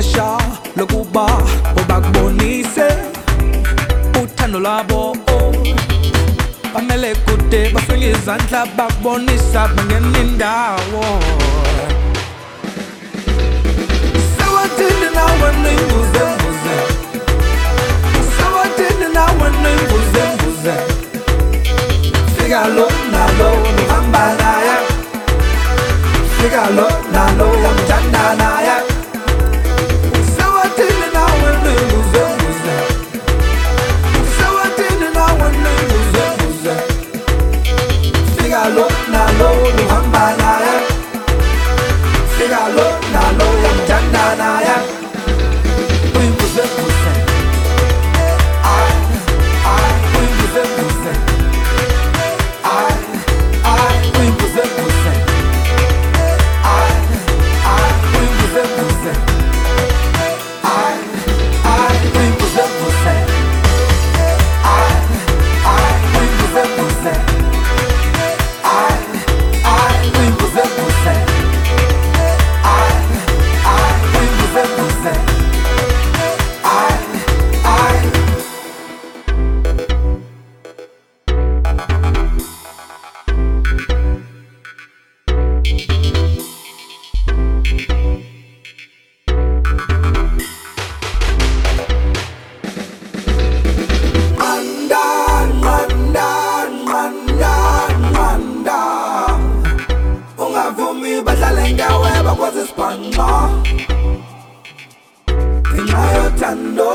ixesha lokuba ubakubonise uthando lwabo. Bamele kude bafike izandla bakubonisa bangena indawo. Sewathini nawe ninguze-nguze, sewathini nawe ninguze-nguze. Fika lo nalo uhamba naye, fika lo nalo uyamthanda naye. Sewathini nawe ninguze-nguze, sewathini nawe ninguze-nguze. Fika lo nalo uhamba naye, fika lo nalo uyamthanda naye. Uyinguze-nguze, uyinguze-nguze, uyinguze-nguze, uyinguze-nguze, uyinguze-nguze, uyinguze-nguze, uyinguze-nguze. Ungavumi badlale ngawe bakwazi isibhanqa ngenxa yothando.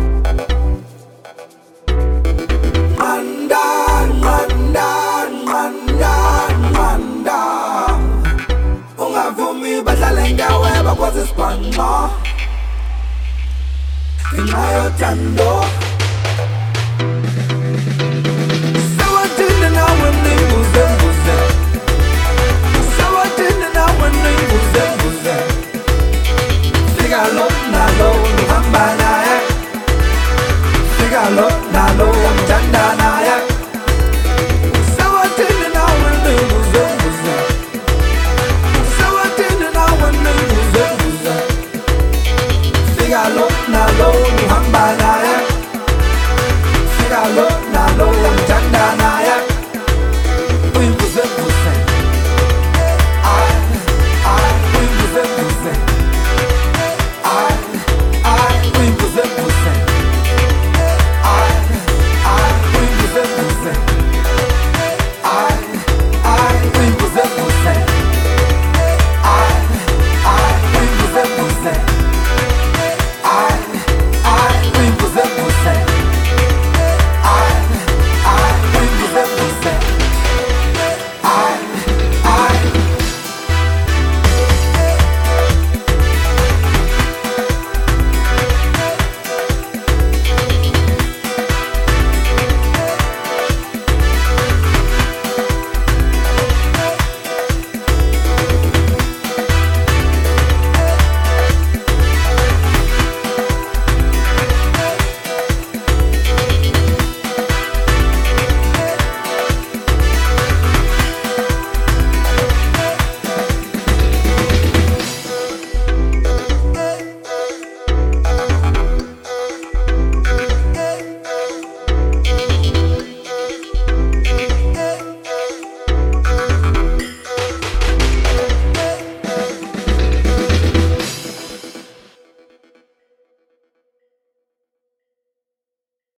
Nqanda, nqanda, nqanda, nqanda. Ungavumi badlale ngawe bakwazi isibhanqa ngenxa yothando.